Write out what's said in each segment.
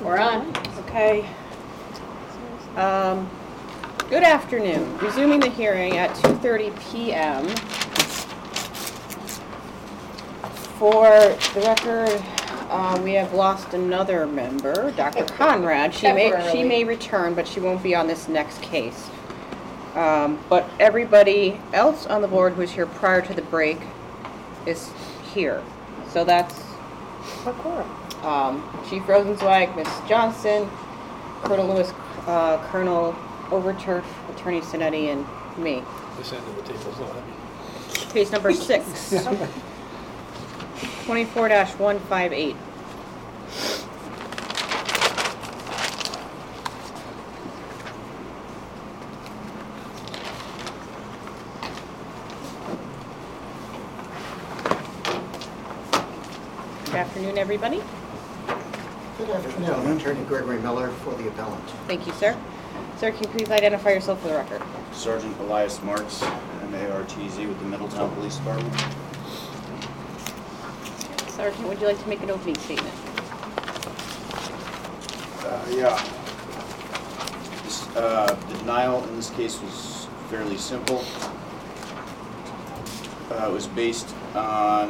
We're on. Okay. Good afternoon. Resuming the hearing at 2:30 p.m. For the record, we have lost another member, Dr. Conrad. She may return, but she won't be on this next case. But everybody else on the board who was here prior to the break is here. So that's Chief Rosenzweig, Ms. Johnson, Colonel Lewis, Colonel Overturf, Attorney Sinetti, and me. This end of the table's not heavy. Case number 6, 24-158. Good afternoon, everybody. Good afternoon. Attorney Gregory Miller for the appellant. Thank you, sir. Sir, can you please identify yourself for the record? Sergeant Elias Martz, M-A-R-T-Z with the Middletown Police Department. Sergeant, would you like to make an opening statement? The denial in this case was fairly simple. It was based on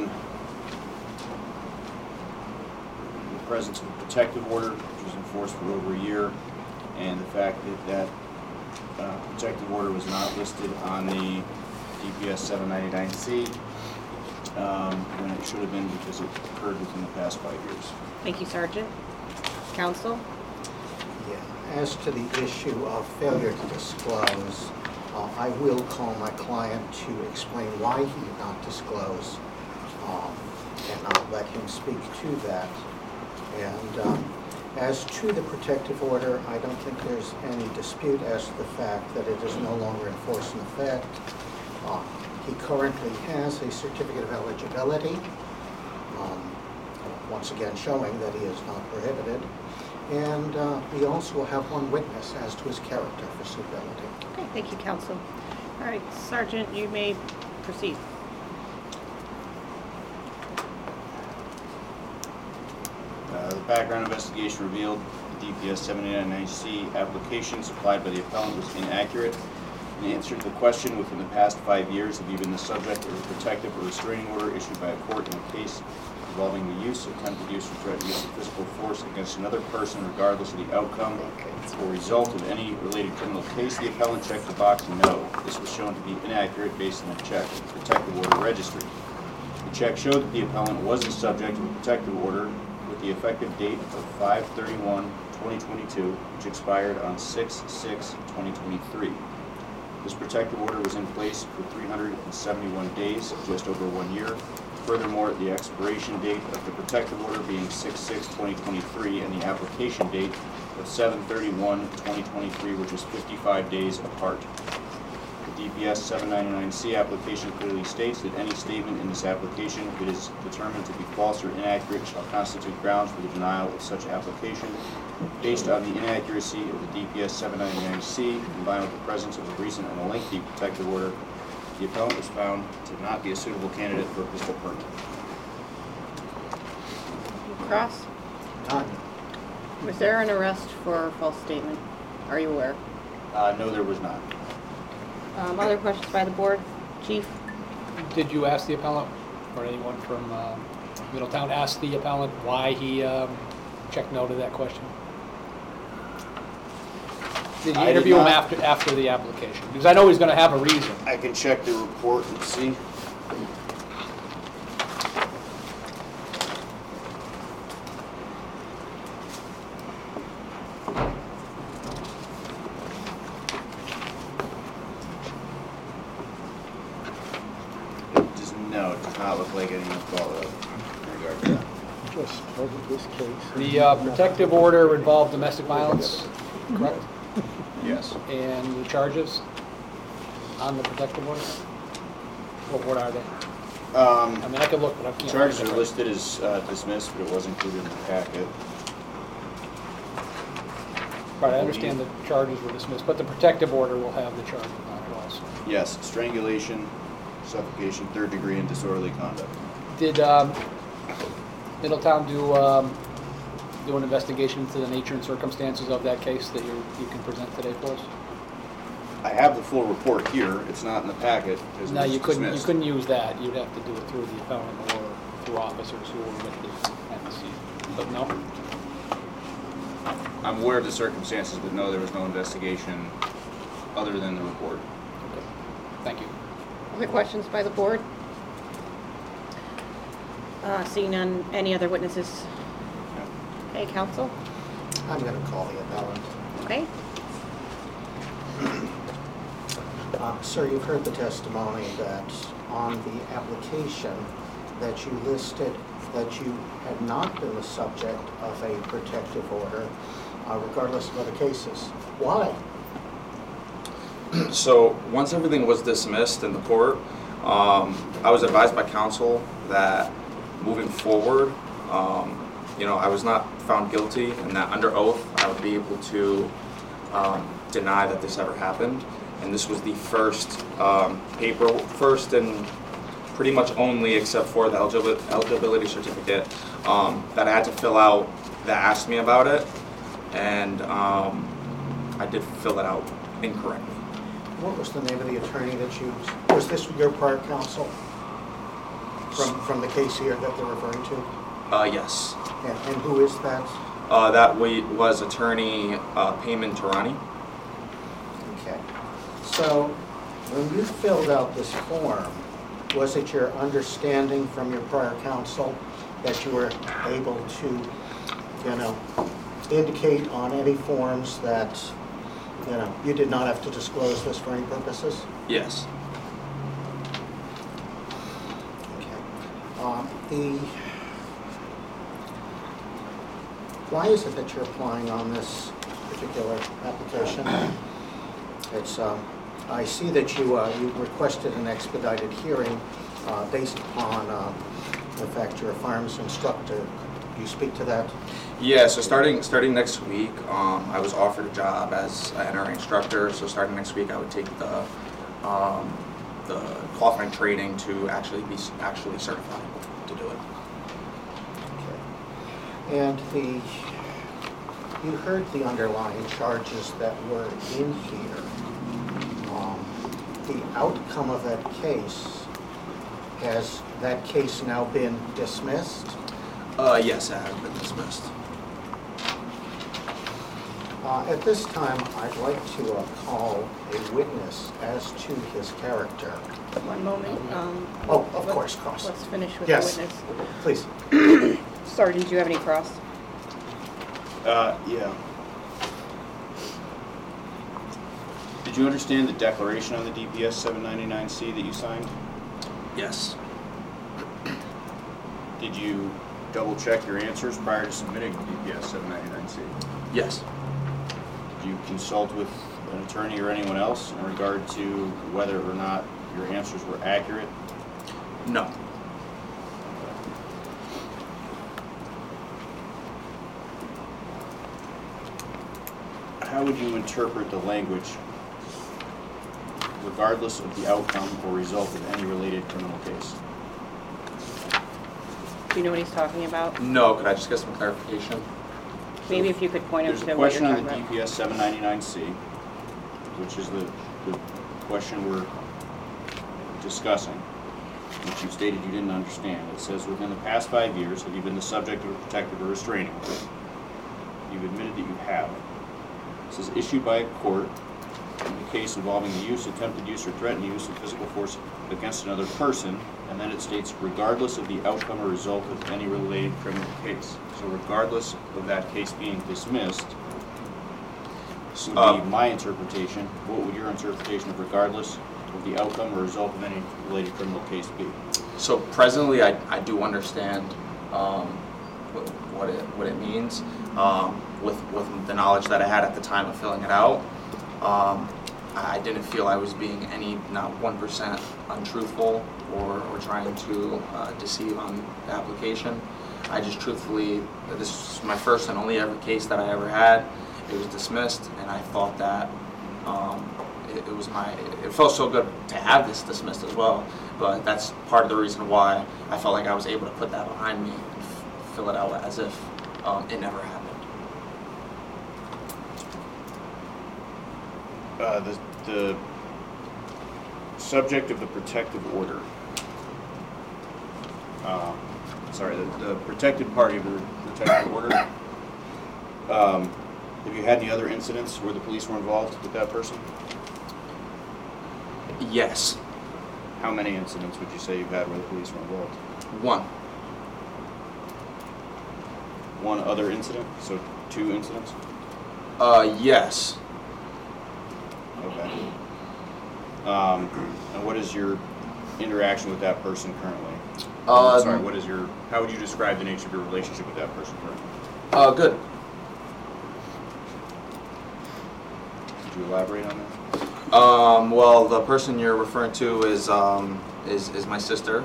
the presence of a protective order, which was enforced for over a year, and the fact that protective order was not listed on the DPS 799C when it should have been, because it occurred within the past 5 years. Thank you, Sergeant. Counsel? Yeah. As to the issue of failure to disclose, I will call my client to explain why he did not disclose, and I'll let him speak to that. And as to the protective order, I don't think there's any dispute as to the fact that it is no longer in force in effect. He currently has a certificate of eligibility, once again showing that he is not prohibited. And we also will have one witness as to his character for suitability. Okay, thank you, Counsel. All right, Sergeant, you may proceed. The background investigation revealed the DPS 799C application supplied by the appellant was inaccurate. In answer to the question, within the past 5 years, have you been the subject of a protective or restraining order issued by a court in a case involving the use, attempted use, or threatened use of physical force against another person, regardless of the outcome or result of any related criminal case? The appellant checked the box no. This was shown to be inaccurate based on a check at the protective order registry. The check showed that the appellant was the subject of a protective order with the effective date of 5/31/2022, which expired on 6/6/2023. This protective order was in place for 371 days, just over 1 year. Furthermore, the expiration date of the protective order being 6/6/2023 and the application date of 7/31/2023, which is 55 days apart. The DPS 799C application clearly states that any statement in this application, if it is determined to be false or inaccurate, shall constitute grounds for the denial of such application. Based on the inaccuracy of the DPS 799C, combined with the presence of a recent and a lengthy protective order, the appellant was found to not be a suitable candidate for a pistol permit. Cross? None. Was there an arrest for false statement? Are you aware? No, there was not. Other questions by the board? Chief? Did you ask the appellant, or anyone from Middletown ask the appellant why he checked no to that question? Did you I did interview him not. after the application? Because I know he's going to have a reason. I can check the report and see. No, it does not look like any follow-up in regard to that. Just over this case. The protective order involved domestic violence, correct? Yes. And the charges on the protective order? What are they? I mean, I could look, but I can't. Charges are listed as dismissed, but it was included in the packet. Right, I understand the charges were dismissed, but the protective order will have the charges on it also. Yes, strangulation, suffocation, third degree, and disorderly conduct. Did Middletown do do an investigation into the nature and circumstances of that case that you can present today for us? I have the full report here. It's not in the packet because it No, was you dismissed. couldn't use that. You'd have to do it through the appellant or through officers who were with the at the scene. But no? I'm aware of the circumstances, but no, there was no investigation other than the report. Okay. Thank you. Other questions by the board? Seeing none, any other witnesses? Okay, counsel? I'm going to call the appellant. Okay. Sir, you've heard the testimony that on the application that you listed that you had not been the subject of a protective order, regardless of other cases. Why? So once everything was dismissed in the court, I was advised by counsel that moving forward, I was not found guilty, and that under oath I would be able to deny that this ever happened. And this was the first first and pretty much only, except for the eligibility certificate, that I had to fill out that asked me about it, and I did fill it out incorrectly. What was the name of the attorney that you, was this your prior counsel from the case here that they're referring to? Yes. And who is that? That was attorney Payman Tarani. Okay. So when you filled out this form, was it your understanding from your prior counsel that you were able to, indicate on any forms that, you did not have to disclose this for any purposes? Yes. Okay. Why is it that you're applying on this particular application? It's, I see that you requested an expedited hearing based upon the fact you're a firearms instructor. Could you speak to that? Yeah, so starting next week, I was offered a job as an NRA instructor. So starting next week, I would take the qualifying training to actually be certified to do it. Okay. And you heard the underlying charges that were in here. The outcome of that case, has that case now been dismissed? Yes, it has been dismissed. At this time, I'd like to call a witness as to his character. One moment. Of course, cross. Let's finish with Yes. the witness. Please. Sergeant, do you have any cross? Yeah. Did you understand the declaration on the DPS 799C that you signed? Yes. Did you double check your answers prior to submitting the DPS 799C? Yes. Did you consult with an attorney or anyone else in regard to whether or not your answers were accurate? No. How would you interpret the language, regardless of the outcome or result of any related criminal case? Do you know what he's talking about? No, could I just get some clarification? Maybe if you could point him There's to a what you're question on talking the about. DPS 799C, which is the question we're discussing, which you stated you didn't understand. It says, within the past 5 years, have you been the subject of a protective or restraining order? You've admitted that you have. It says, issued by a court in the case involving the use, attempted use, or threatened use of physical force against another person, and then it states, regardless of the outcome or result of any related criminal case. So regardless of that case being dismissed, would be my interpretation. What would your interpretation of regardless of the outcome or result of any related criminal case be? So presently, I do understand what it means. With the knowledge that I had at the time of filling it out, I didn't feel I was being not 1% untruthful or trying to deceive on the application. I just truthfully, this is my first and only ever case that I ever had. It was dismissed, and I thought that it felt so good to have this dismissed as well. But that's part of the reason why I felt like I was able to put that behind me and fill it out as if it never happened. The subject of the protective order. The protected party of the protective order. Have you had any other incidents where the police were involved with that person? Yes. How many incidents would you say you've had where the police were involved? One. One other incident? So 2 incidents? Yes. Okay. And what is your interaction with that person currently? How would you describe the nature of your relationship with that person currently? Good. Could you elaborate on that? Well, the person you're referring to is my sister.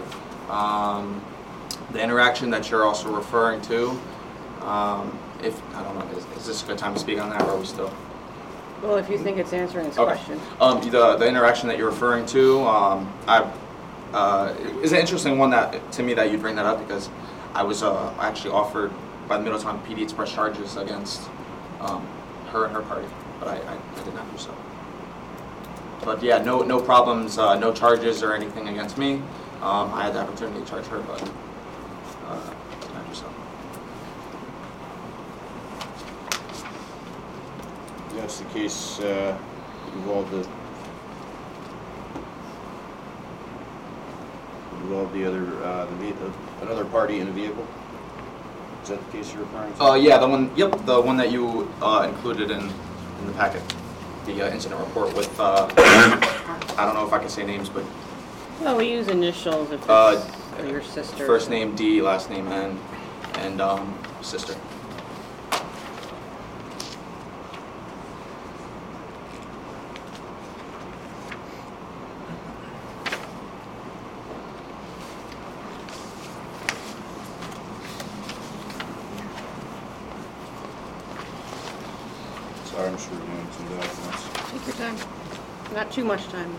The interaction that you're also referring to, I don't know, is this a good time to speak on that, or are we still? Well, if you think it's answering his Okay. question. The interaction that you're referring to, is an interesting one to me that you bring that up, because I was actually offered by the Middletown PD to press charges against her and her party, but I did not do so. But yeah, no problems, no charges or anything against me. I had the opportunity to charge her, but did not do so. That's the case involved another party in a vehicle. Is that the case you're referring to? Yeah, the one. Yep, the one that you included in the packet, the incident report with. I don't know if I can say names, but. Well, we use initials if it's for your sister. First name D, last name N, and sister. Sorry, I'm sure you're doing some documents. Take your time. Not too much time.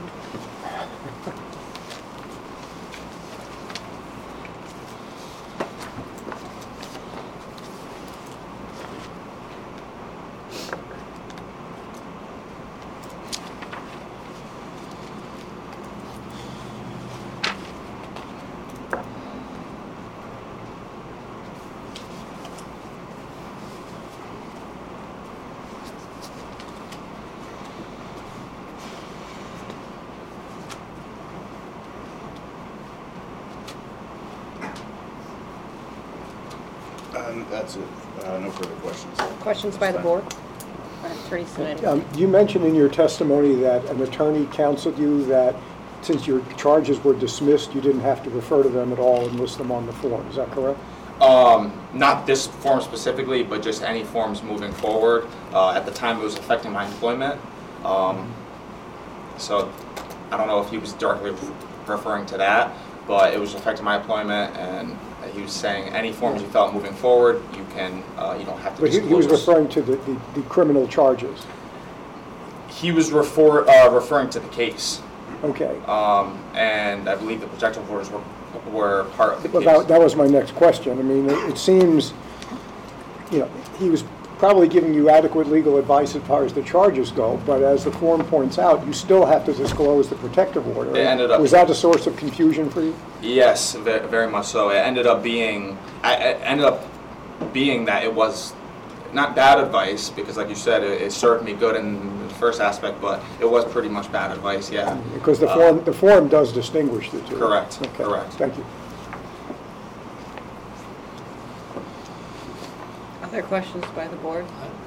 That's it. No further questions. Questions by the board? Attorney Snyder. You mentioned in your testimony that an attorney counseled you that since your charges were dismissed, you didn't have to refer to them at all and list them on the form. Is that correct? Not this form specifically, but just any forms moving forward. At the time, it was affecting my employment. So I don't know if he was directly referring to that, but it was affecting my employment, and he was saying any forms you felt moving forward, you can, you don't have to But disclose. he was referring to the criminal charges. He was referring to the case. Okay. And I believe the protective orders were part of the case. Well, that was my next question. I mean, it seems, he was probably giving you adequate legal advice as far as the charges go, but as the form points out, you still have to disclose the protective order. It ended up. Was that a source of confusion for you? Yes, very much so. It ended up being that it was not bad advice, because like you said, it served me good in the first aspect, but it was pretty much bad advice, yeah. Because the form does distinguish the two. Correct, Okay. correct. Thank you. Other questions by the board?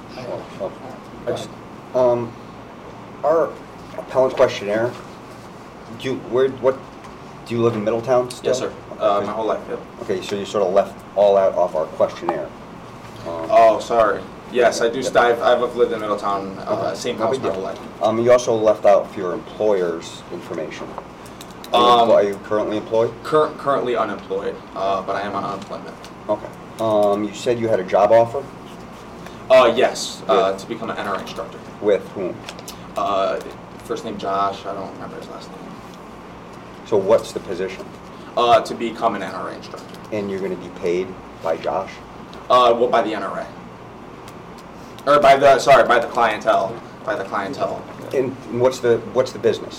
Our appellant questionnaire, do you live in Middletown still? Yes, sir. My whole life, yep. Okay, so you sort of left all out off our questionnaire. Oh, sorry. Yes, I do. I've lived in Middletown, same house my whole life. You also left out for your employer's information. Are you currently employed? Currently unemployed, but I am on unemployment. Okay. You said you had a job offer? Yes, to become an NRA instructor. With whom? First name Josh, I don't remember his last name. So what's the position? To become an NRA instructor. And you're going to be paid by Josh? Well, by the NRA. Or by the clientele. By the clientele. And what's the business?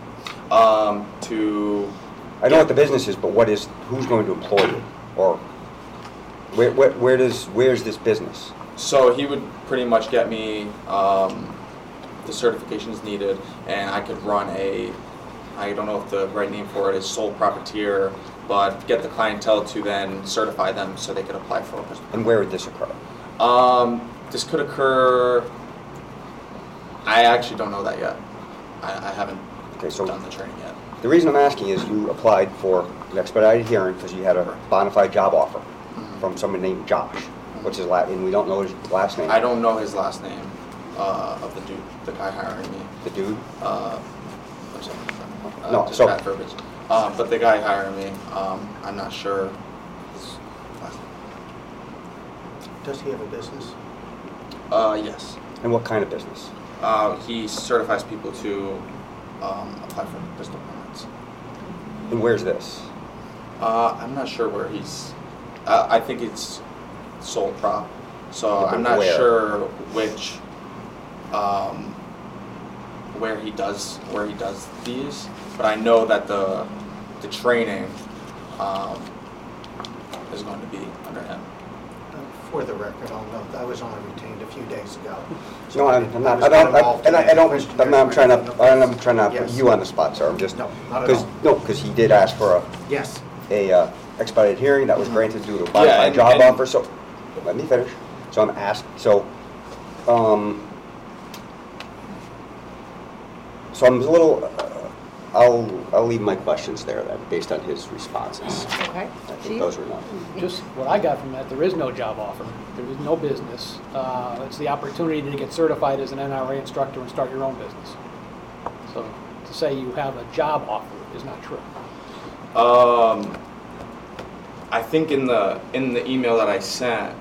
To I know what the business is, but who's going to employ you? Or where's this business? So he would pretty much get me the certifications needed, and I could run I don't know if the right name for it is sole proprietor, but get the clientele to then certify them so they could apply for it. And where would this occur? This could occur, I actually don't know that yet. I haven't done the training yet. The reason I'm asking is you applied for an expedited hearing because you had a bona fide job offer from someone named Josh. What's his last, and we don't know his last name. I don't know his last name of the dude, the guy hiring me. The dude? I'm sorry. No, just so- bad verbiage. But the guy hiring me, I'm not sure his last name. Does he have a business? Yes. And what kind of business? He certifies people to apply for pistol permits. And where's this? I'm not sure where he's. I think it's sole prop, so Yeah, I'm not where? sure which. Where he does these, but I know that the training is going to be under him. For the record, I'll note, I was only retained a few days ago. No, I'm not. I'm trying not to put you on the spot, sir. I'm just No, not at all. because he did ask for Yes. a expedited hearing that was granted due to a bona Yeah, fide and- job and- offer. So let me finish. So I'm asked. So I'm a little. I'll leave my questions there then, based on his responses. Okay. I think those were enough. Just what I got from that, there is no job offer. There is no business. It's the opportunity to get certified as an NRA instructor and start your own business. So to say you have a job offer is not true. I think in the email that I sent,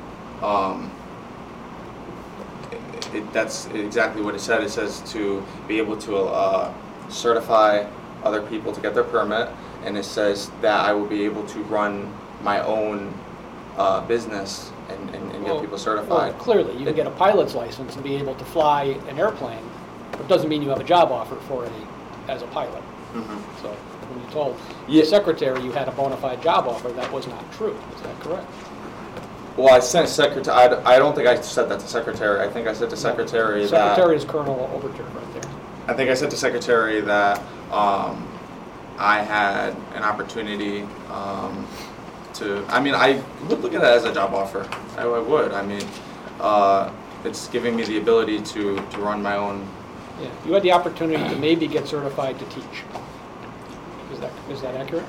that's exactly what it said. It says to be able to certify other people to get their permit, and it says that I will be able to run my own business and get people certified. Well, clearly, you can get a pilot's license and be able to fly an airplane, but it doesn't mean you have a job offer for it as a pilot. Mm-hmm. So when you told Yeah. the secretary you had a bona fide job offer, that was not true. Is that correct? Well, I sent secretary. I don't think I said that to secretary. I think I said to secretary that. Secretary is Colonel Overture right there. I think I said to secretary that I had an opportunity to. I mean, I would look at it as a job offer. I would. I mean, it's giving me the ability to run my own. Yeah, you had the opportunity to maybe get certified to teach. Is that accurate?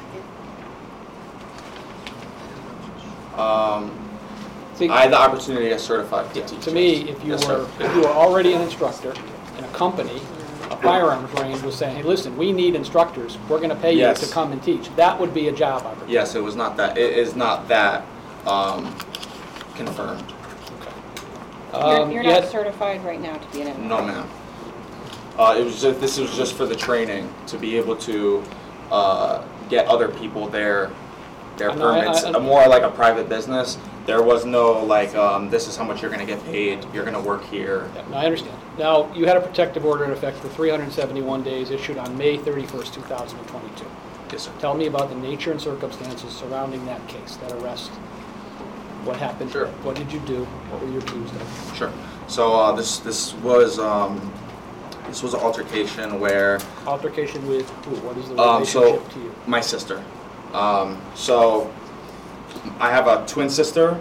See, I had the opportunity to get certified to yeah, teach. to me, yes. if you Yes, were sir. already an instructor in a company, a firearms range was saying, hey, listen, we need instructors. We're going to pay you Yes. to come and teach. That would be a job opportunity. Yes, it was not that. It is not that confirmed. You're you not had- certified right now to be an NRA? No, ma'am. This was just for the training to be able to get other people their I know, permits. More like a private business. There was no like this is how much you're going to get paid. You're going to work here. Yeah, no, I understand. Now, you had a protective order in effect for 371 days issued on May 31st, 2022. Yes, sir. Tell me about the nature and circumstances surrounding that case, that arrest. What happened? Sure. What did you do? What were you accused of? Sure. So this was an altercation where Altercation with who? What is the so relationship to you? my sister. So I have a twin sister,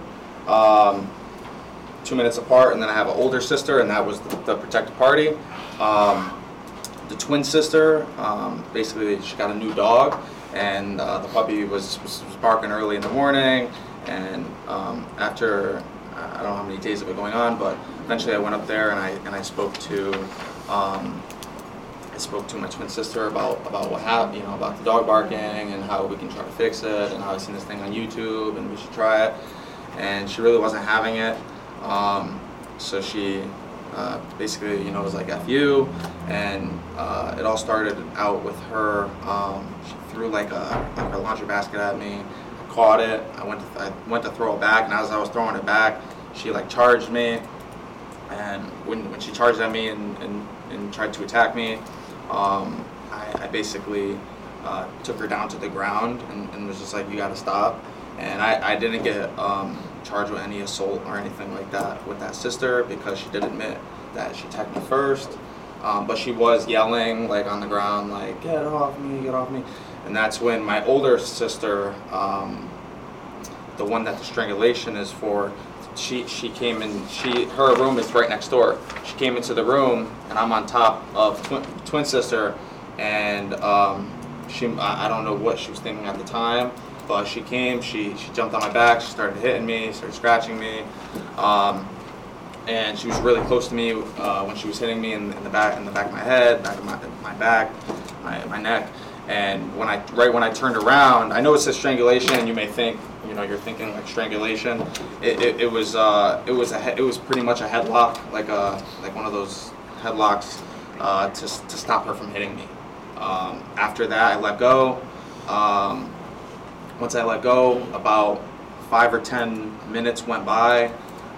2 minutes apart, and then I have an older sister, and that was the protected party. The twin sister, basically, she got a new dog, and the puppy was barking early in the morning. And after I don't know how many days of it going on, but eventually I went up there and I spoke to my twin sister about what happened, about the dog barking and how we can try to fix it, and how I seen this thing on YouTube and we should try it. And she really wasn't having it, so she basically was like F you, and it all started out with her. She threw like a laundry basket at me. I caught it. I went to throw it back, and as I was throwing it back, she like charged me, And when she charged at me and tried to attack me, I basically took her down to the ground and was just like, you gotta stop. And I didn't get charged with any assault or anything like that with that sister because she did admit that she attacked me first. But she was yelling like on the ground, like, get off me, get off me. And that's when my older sister, the one that the strangulation is for, she came in, her room is right next door. She came into the room and I'm on top of twin sister, and I don't know what she was thinking at the time, but she came, she jumped on my back, she started hitting me, started scratching me, and she was really close to me when she was hitting me in the back of my head, back of my back, my neck. And right when I turned around, I know it says strangulation, and you may think, you're thinking like strangulation. It was pretty much a headlock, like one of those headlocks to stop her from hitting me. After that, I let go. Once I let go, about 5 or 10 minutes went by,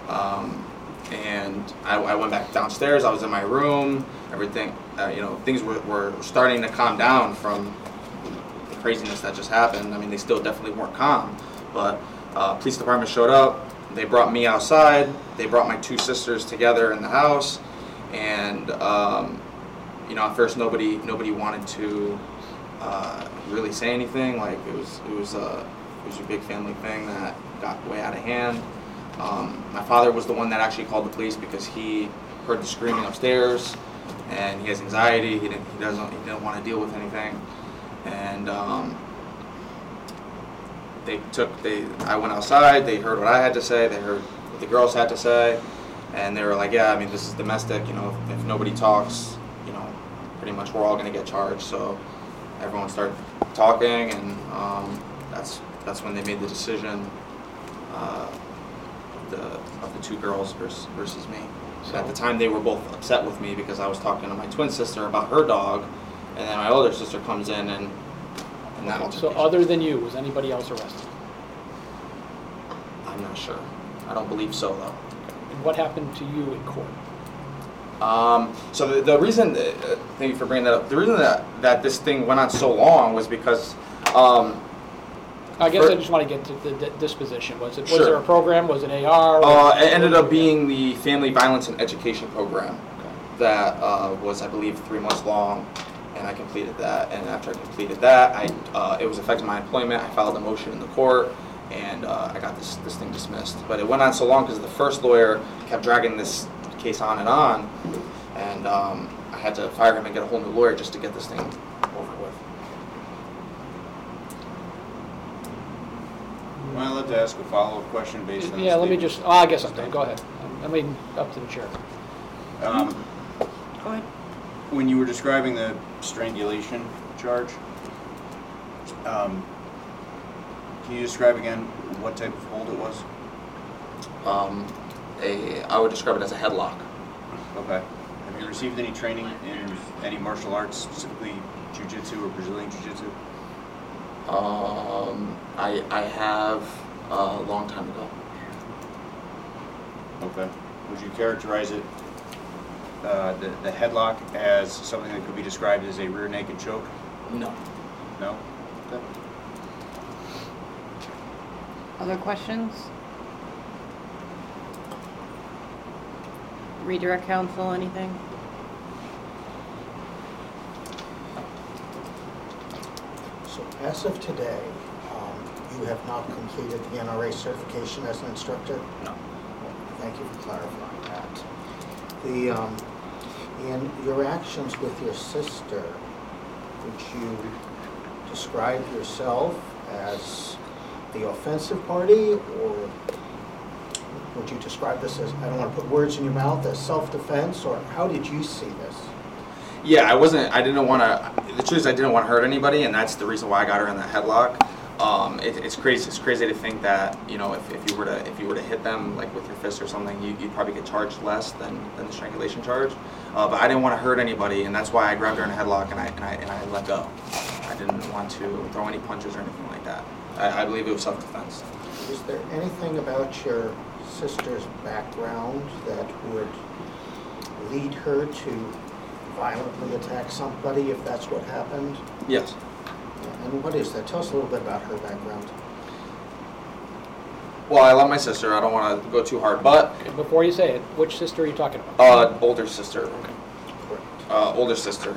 and I went back downstairs. I was in my room. Everything, things were starting to calm down from the craziness that just happened. I mean, they still definitely weren't calm, but police department showed up. They brought me outside. They brought my two sisters together in the house, and at first nobody wanted to really say anything. Like it was a big family thing that got way out of hand. My father was the one that actually called the police because he heard the screaming upstairs, and he has anxiety. He didn't want to deal with anything, and I went outside. They heard what I had to say. They heard what the girls had to say, and they were like, "Yeah, I mean, this is domestic. If nobody talks, pretty much we're all going to get charged." So everyone started talking, and that's when they made the decision of the two girls versus me. So at the time, they were both upset with me because I was talking to my twin sister about her dog, and then my older sister comes in and that Okay, so altercation. other than you, was anybody else arrested? I'm not sure. I don't believe so, though. And what happened to you in court? So the reason, thank you for bringing that up, the reason that this thing went on so long was because I guess I just want to get to the disposition. Was Sure. there a program? Was it AR? It ended up being the Family Violence and Education Program that was, I believe, 3 months long, and I completed that. And after I completed that, it was affecting my employment. I filed a motion in the court, and I got this thing dismissed. But it went on so long because the first lawyer kept dragging this case on, and I had to fire him and get a whole new lawyer just to get this thing over with. Well, I'd like to ask a follow-up question based on Yeah, the let me statement. just, I guess I'm done. Go ahead. I mean, up to the chair. Go ahead. When you were describing the strangulation charge, can you describe again what type of hold it was? I would describe it as a headlock. Okay. Have you received any training in any martial arts, specifically jiu-jitsu or Brazilian jiu-jitsu? I have a long time ago. Okay. Would you characterize it, the headlock, as something that could be described as a rear naked choke? No. No? Okay. Other questions? Redirect counsel, anything? So as of today, you have not completed the NRA certification as an instructor? No. Thank you for clarifying that. In your actions with your sister, would you describe yourself as the offensive party, or would you describe this as, I don't want to put words in your mouth, as self-defense, or how did you see this? Yeah, I didn't want to, the truth is I didn't want to hurt anybody, and that's the reason why I got her in that headlock. It's crazy to think that, if you were to hit them like with your fist or something, you'd probably get charged less than the strangulation charge. But I didn't want to hurt anybody, and that's why I grabbed her in a headlock and I let go. I didn't want to throw any punches or anything like that. I believe it was self-defense. Is there anything about your sister's background that would lead her to violently attack somebody if that's what happened? Yes. And what is that? Tell us a little bit about her background. Well, I love my sister. I don't want to go too hard, but Before you say it, which sister are you talking about? older sister. Correct. Older sister.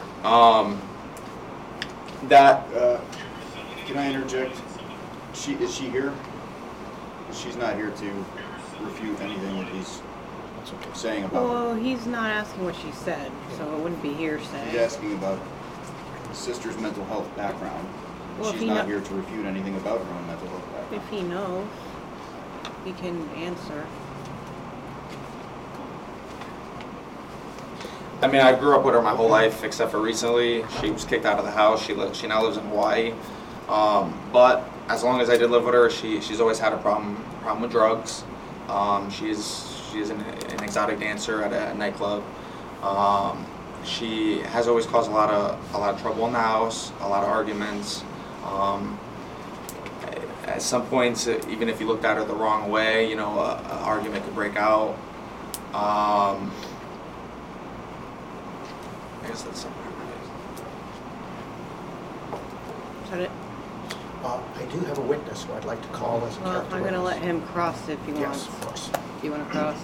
That Can I interject? Is she here? She's not here to refute anything that he's saying about her. Well, he's not asking what she said, so it wouldn't be He's hearsay. asking about his sister's mental health background. Well, if She's he not kno- here to refute anything about her own mental health background. If he knows, he can answer. I mean, I grew up with her my whole life, except for recently. She was kicked out of the house. She now lives in Hawaii. But as long as I did live with her, she's always had a problem with drugs. She's an exotic dancer at a nightclub. She has always caused a lot of trouble in the house, a lot of arguments. At some points, even if you looked at her the wrong way, you know, an argument could break out. I guess that's something. Is that it? I do have a witness who I'd like to call as a Well, character I'm gonna let witness. him cross if he Yes, wants. of course. Do you wanna cross?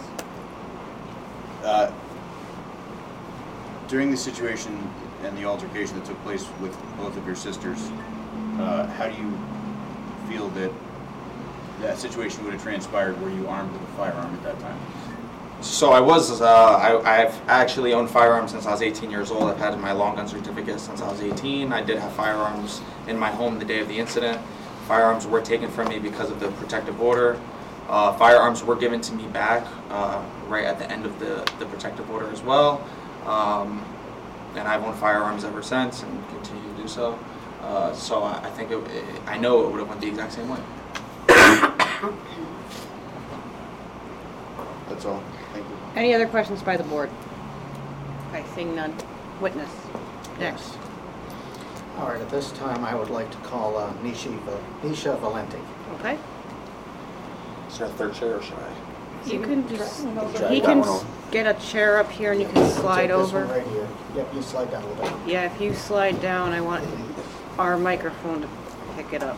During the situation and the altercation that took place with both of your sisters, how do you feel that that situation would have transpired? Were you armed with a firearm at that time? So I've actually owned firearms since I was 18 years old. I've had my long gun certificate since I was 18. I did have firearms in my home the day of the incident. Firearms were taken from me because of the protective order. Firearms were given to me back right at the end of the protective order as well. And I've owned firearms ever since and continue to do so. So I think I know it would have went the exact same way. That's all. Thank you. Any other questions by the board? Okay, seeing none. Witness. Next. Yes. All right, at this time, I would like to call Nisha Valenti. Okay? Is there a third chair or should I? You can just, Drag he that can one over. get a chair up here and you can slide Take this one over. right here. Yep, you slide down a little bit. Yeah, if you slide down, I want our microphone to pick it up.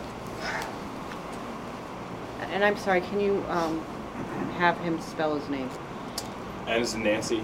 And I'm sorry, can you have him spell his name? N is in Nancy,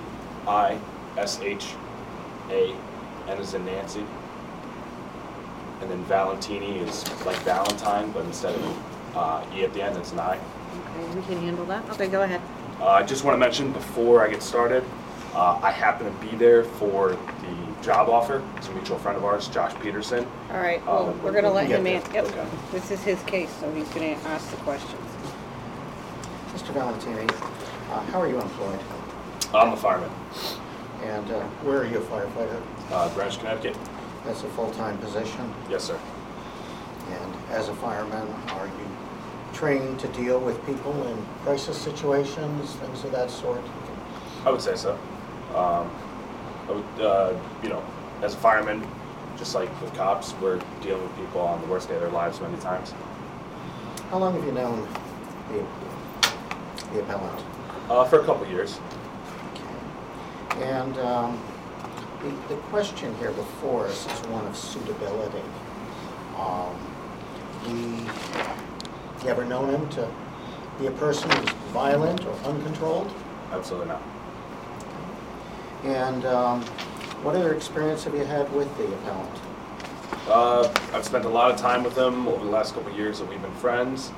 I-S-H-A, N is in Nancy. And then Valentini is like Valentine, but instead of E at the end, it's an I. Okay, we can handle that. Okay, go ahead. I just want to mention before I get started, I happen to be there for the job offer. It's a mutual friend of ours, Josh Peterson. All right, well, we're gonna let him Get in. there. Yep, Okay. this is his case, so he's gonna ask the questions. Mr. Valentini, how are you employed? I'm a fireman, And where are you a firefighter? Greenwich, Connecticut. That's a full-time position. Yes, sir. And as a fireman, are you trained to deal with people in crisis situations, things of that sort? I would say so. I would, as a fireman, just like with cops, we're dealing with people on the worst day of their lives many times. How long have you known the appellant? For a couple of years. And the question here before us is one of suitability. You ever known him to be a person who's violent or uncontrolled? Absolutely not. And what other experience have you had with the appellant? I've spent a lot of time with him over the last couple of years that we've been friends.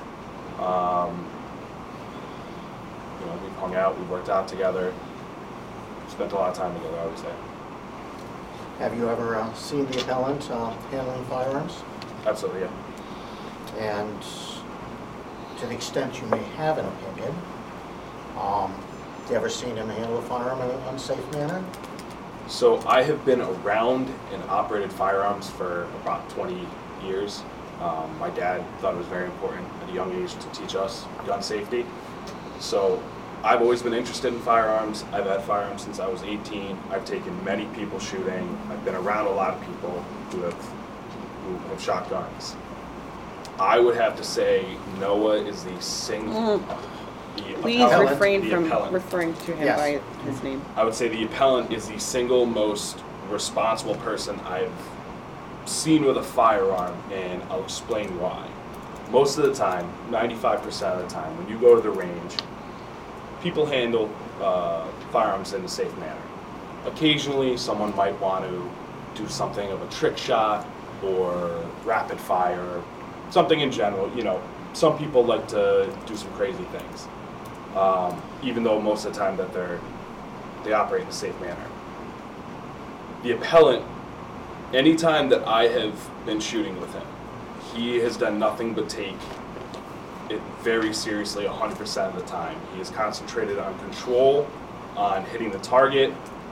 We've hung out, we've worked out together, spent a lot of time together, I would say. Have you ever seen the appellant handling firearms? Absolutely, yeah. And to the extent you may have an opinion, have you ever seen him handle a firearm in an unsafe manner? So I have been around and operated firearms for about 20 years. My dad thought it was very important at a young age to teach us gun safety. So I've always been interested in firearms. I've had firearms since I was 18. I've taken many people shooting. I've been around a lot of people who have shot guns. I would have to say Noah is the single. Please Appellant. refrain The from appellant. referring to him Yes. by his name. I would say the appellant is the single most responsible person I've seen with a firearm, and I'll explain why. Most of the time, 95% of the time, when you go to the range, people handle firearms in a safe manner. Occasionally, someone might want to do something of a trick shot or rapid fire, something in general. You know, some people like to do some crazy things, even though most of the time that they operate in a safe manner. The appellant, anytime that I have been shooting with him, he has done nothing but take it very seriously 100% of the time. He is concentrated on control, on hitting the target.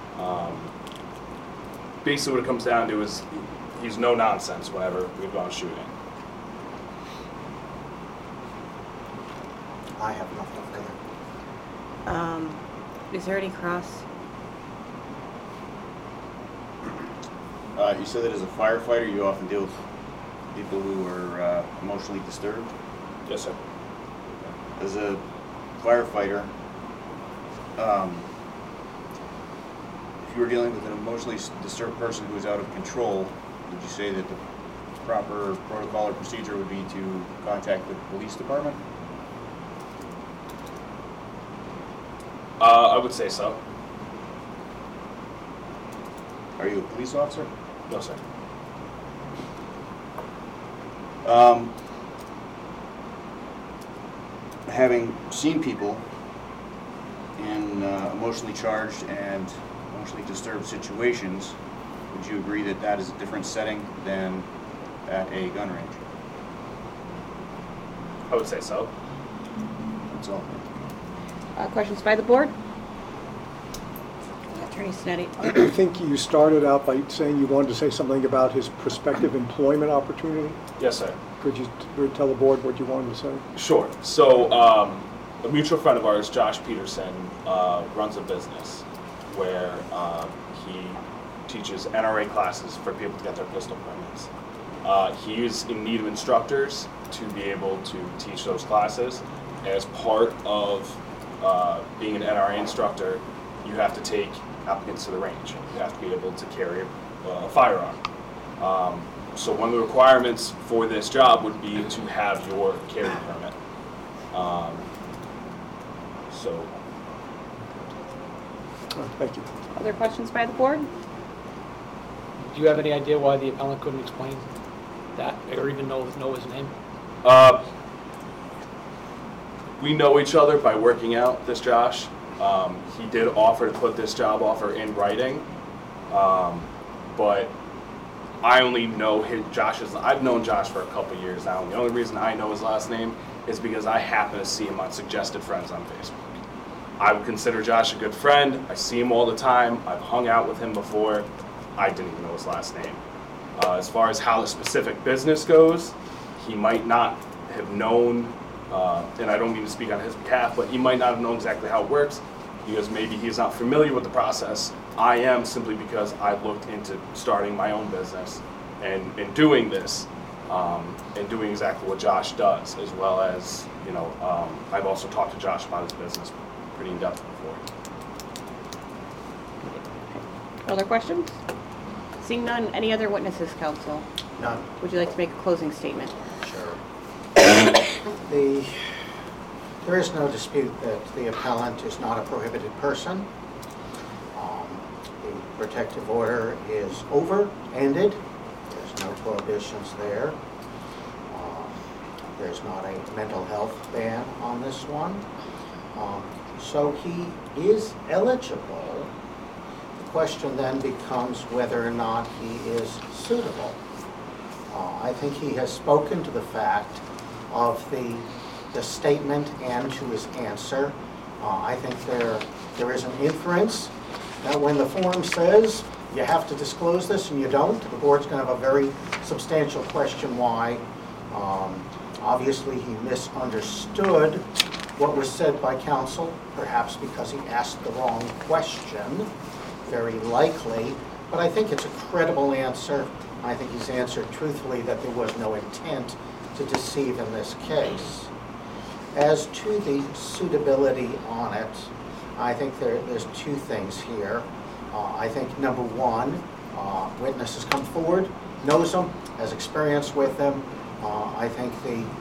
Basically what it comes down to is he's no nonsense whenever we've gone shooting. I have nothing further. Is there any cross? You said that as a firefighter, you often deal with people who are emotionally disturbed. Yes, sir. As a firefighter, if you were dealing with an emotionally disturbed person who is out of control, would you say that the proper protocol or procedure would be to contact the police department? I would say so. Are you a police officer? No, sir. Having seen people in emotionally charged and emotionally disturbed situations, would you agree that that is a different setting than at a gun range? I would say so. That's all. Questions by the board? Attorney Sneddie. I think you started out by saying you wanted to say something about his prospective employment opportunity. Yes, sir. Could you tell the board what you wanted to say? Sure. So, a mutual friend of ours, Josh Peterson, runs a business where he teaches NRA classes for people to get their pistol permits. He is in need of instructors to be able to teach those classes. As part of being an NRA instructor, you have to take applicants to the range. You have to be able to carry a firearm. So one of the requirements for this job would be to have your carry permit. So. Thank you. Other questions by the board? Do you have any idea why the appellant couldn't explain that, or even know his name? We know each other by working out, this Josh. He did offer to put this job offer in writing, but I only know I've known Josh for a couple years now, and the only reason I know his last name is because I happen to see him on Suggested Friends on Facebook. I would consider Josh a good friend. I see him all the time. I've hung out with him before. I didn't even know his last name. As far as how the specific business goes, he might not have known, and I don't mean to speak on his behalf, but he might not have known exactly how it works because maybe he's not familiar with the process. I am, simply because I've looked into starting my own business and doing this, and doing exactly what Josh does, as well as, I've also talked to Josh about his business pretty in depth before. Other questions? Seeing none, any other witnesses, counsel? None. Would you like to make a closing statement? Sure. There is no dispute that the appellant is not a prohibited person. The protective order is over, ended. There's no prohibitions there. There's not a mental health ban on this one. So he is eligible. The question then becomes whether or not he is suitable. I think he has spoken to the fact of the statement and to his answer. I think there is an inference that when the form says you have to disclose this and you don't, the board's going to have a very substantial question why. Obviously, he misunderstood what was said by counsel, perhaps because he asked the wrong question, very likely. But I think it's a credible answer. I think he's answered truthfully that there was no intent to deceive in this case. As to the suitability on it, I think there's two things here. I think number one, witness has come forward, knows them, has experience with them. I think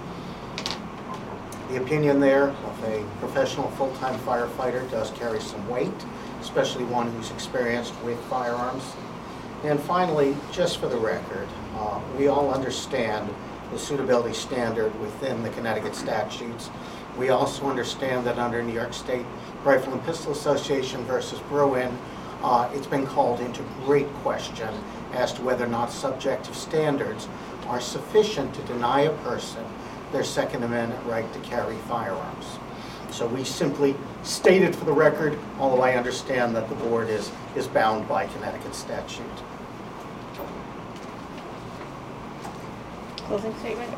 the opinion there of a professional full-time firefighter does carry some weight, especially one who's experienced with firearms. And finally, just for the record, we all understand the suitability standard within the Connecticut statutes. We also understand that under New York State Rifle and Pistol Association versus Bruin, it's been called into great question as to whether or not subjective standards are sufficient to deny a person their Second Amendment right to carry firearms. So we simply stated for the record, although I understand that the board is bound by Connecticut statute. Closing statement?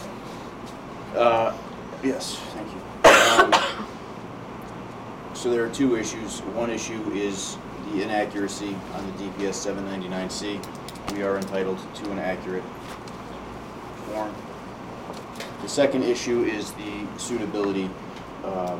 Yes, thank you. So there are two issues. One issue is the inaccuracy on the DPS 799C. We are entitled to an accurate form. The second issue is the suitability. The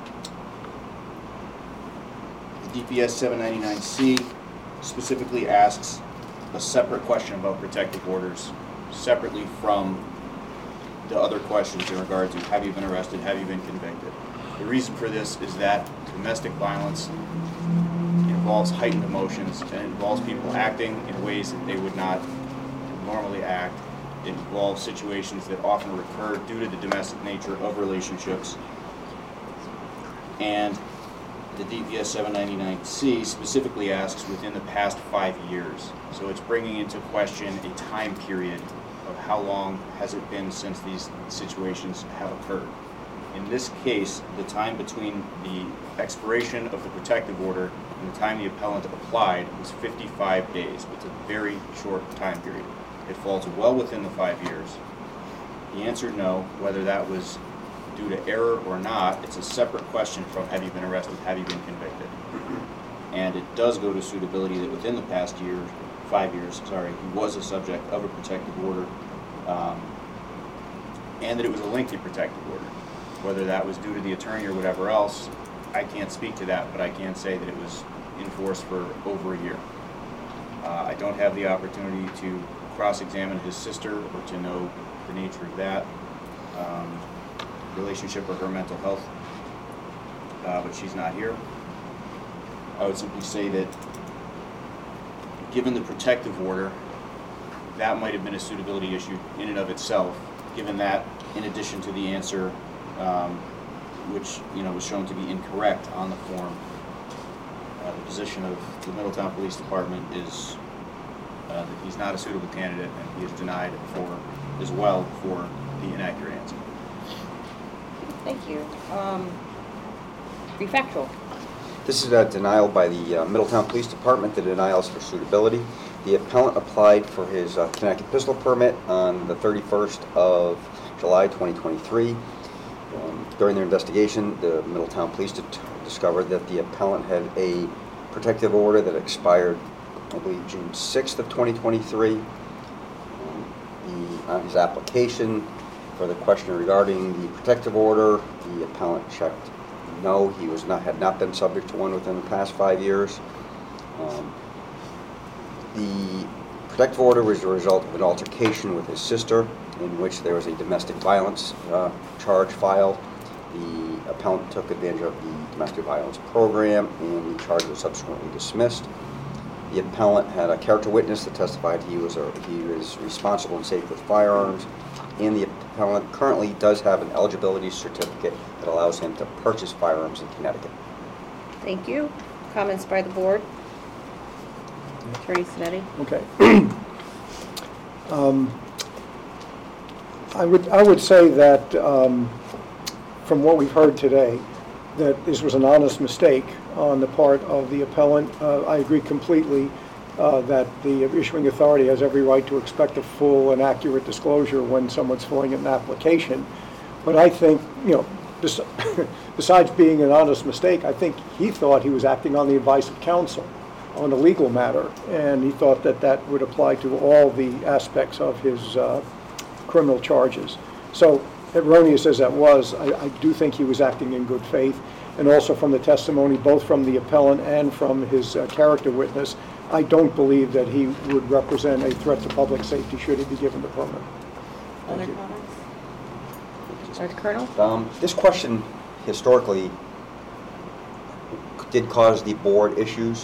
DPS 799C specifically asks a separate question about protective orders, separately from the other questions in regard to have you been arrested, have you been convicted. The reason for this is that domestic violence involves heightened emotions and involves people acting in ways that they would not normally act. It involves situations that often recur due to the domestic nature of relationships. And the DPS 799C specifically asks within the past 5 years. So it's bringing into question a time period of how long has it been since these situations have occurred. In this case, the time between the expiration of the protective order and the time the appellant applied was 55 days. It's a very short time period. It falls well within the 5 years. The answer no, whether that was due to error or not, it's a separate question from have you been arrested, have you been convicted. And it does go to suitability that within the past year, 5 years, he was a subject of a protective order, and that it was a lengthy protective order. Whether that was due to the attorney or whatever else, I can't speak to that, but I can say that it was in force for over a year. I don't have the opportunity to cross-examine his sister or to know the nature of that relationship or her mental health, but she's not here. I would simply say that given the protective order, that might have been a suitability issue in and of itself, given that in addition to the answer which was shown to be incorrect on the form, the position of the Middletown Police Department is that he's not a suitable candidate and he is denied as well for the inaccurate answer. Thank you. Be factual. This is a denial by the Middletown Police Department. The denial is for suitability. The appellant applied for his Connecticut pistol permit on the 31st of July 2023. During their investigation, the Middletown Police discovered that the appellant had a protective order that expired, I believe, June 6th of 2023. On his application for the question regarding the protective order, the appellant checked no, he had not been subject to one within the past 5 years. The protective order was the result of an altercation with his sister, in which there was a domestic violence charge filed. The appellant took advantage of the domestic violence program, and the charge was subsequently dismissed. The appellant had a character witness that testified he was responsible and safe with firearms, and the appellant currently does have an eligibility certificate that allows him to purchase firearms in Connecticut. Thank you. Comments by the board? Attorney Sinetti? Okay. I would say that from what we've heard today, that this was an honest mistake on the part of the appellant. I agree completely that the issuing authority has every right to expect a full and accurate disclosure when someone's filling an application. But I think, besides being an honest mistake, I think he thought he was acting on the advice of counsel on a legal matter, and he thought that that would apply to all the aspects of his criminal charges. So erroneous as that was, I do think he was acting in good faith. And also from the testimony, both from the appellant and from his character witness, I don't believe that he would represent a threat to public safety should he be given the permit. Other Thank you. comments? Or the Colonel? This question historically did cause the board issues.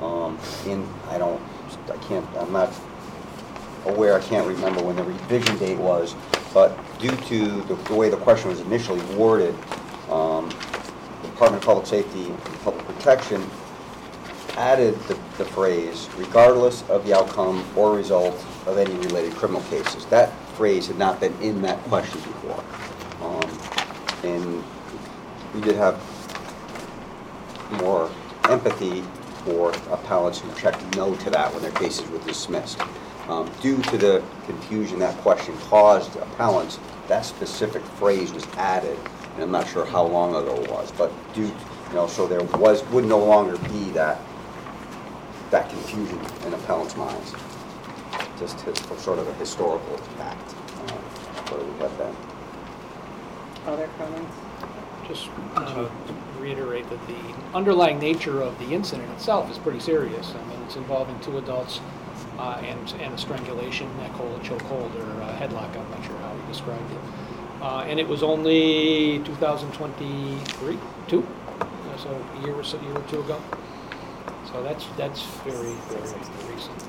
I'm not aware, I can't remember when the revision date was, but due to the way the question was initially worded, the Department of Public Safety and Public Protection added the phrase, regardless of the outcome or result of any related criminal cases. That phrase had not been in that question before. And we did have more empathy for appellants who checked no to that when their cases were dismissed. Due to the confusion that question caused appellants, that specific phrase was added, and I'm not sure how long ago it was, but so there would no longer be that confusion in appellants' minds. Just sort of a historical fact where we have that. Other comments? Just to reiterate that the underlying nature of the incident itself is pretty serious. I mean, it's involving 2 adults and a strangulation, neck hold, a choke hold, or a headlock. I'm not sure how he described it. And it was only 2023, so a year or 2 ago. So that's very, very recent.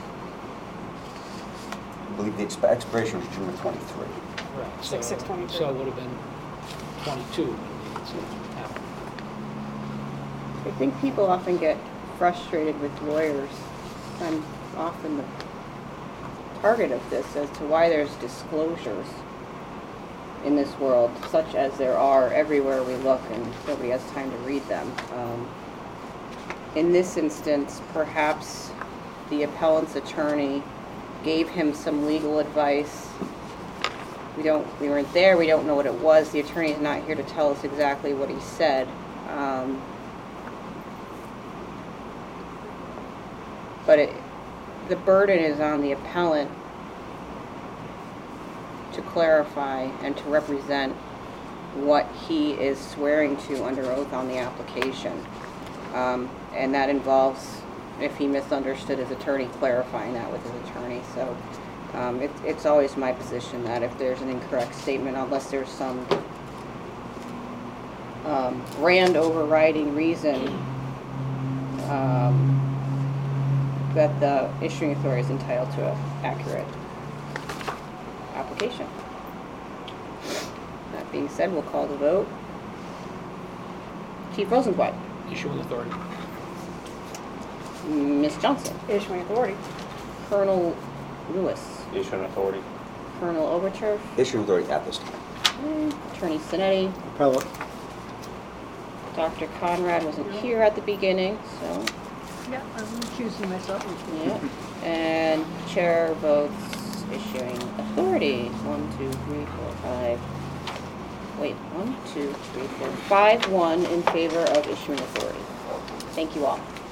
I believe the expiration was June of 23. Right. 6/6/23. So it would have been 22 when the incident happened. I think people often get frustrated with lawyers. I'm often the target of this as to why there's disclosures in this world, such as there are everywhere we look, and nobody has time to read them. In this instance, perhaps the appellant's attorney gave him some legal advice. We weren't there, we don't know what it was. The attorney is not here to tell us exactly what he said. But the burden is on the appellant to clarify and to represent what he is swearing to under oath on the application. And that involves, if he misunderstood his attorney, clarifying that with his attorney. So it's always my position that if there's an incorrect statement, unless there's some grand overriding reason, that the issuing authority is entitled to an accurate application. That being said, we'll call the vote. Chief Rosenblatt. Issuing authority. Ms. Johnson. Issuing authority. Colonel Lewis. Issuing authority. Colonel Overturf. Issuing authority at this time. Attorney Sinetti. Appellant. Dr. Conrad wasn't here at the beginning, so, Yeah, I'm recusing myself. yeah. And chair votes issuing authority. 1, 2, 3, 4, 5. Wait, 1, 2, 3, 4, 5-1 in favor of issuing authority. Thank you all.